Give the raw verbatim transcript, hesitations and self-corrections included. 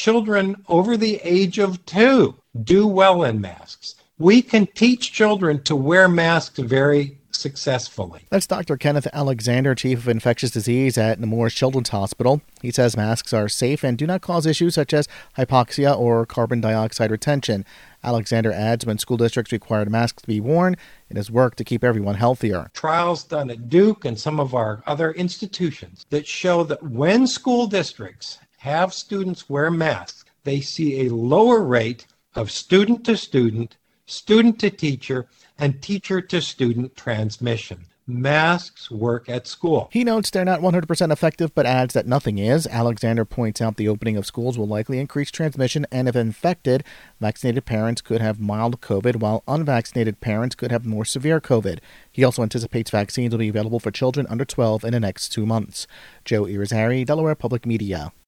children over the age of two do well in masks. We can teach children to wear masks very successfully. That's Doctor Kenneth Alexander, Chief of Infectious Disease at Nemours Children's Hospital. He says masks are safe and do not cause issues such as hypoxia or carbon dioxide retention. Alexander adds when school districts required masks to be worn, it has worked to keep everyone healthier. Trials done at Duke and some of our other institutions that show that when school districts have students wear masks, they see a lower rate of student-to-student, student-to-teacher, and teacher-to-student transmission. Masks work at school. He notes they're not one hundred percent effective, but adds that nothing is. Alexander points out the opening of schools will likely increase transmission, and if infected, vaccinated parents could have mild COVID, while unvaccinated parents could have more severe COVID. He also anticipates vaccines will be available for children under twelve in the next two months. Joe Irizarry, Delaware Public Media.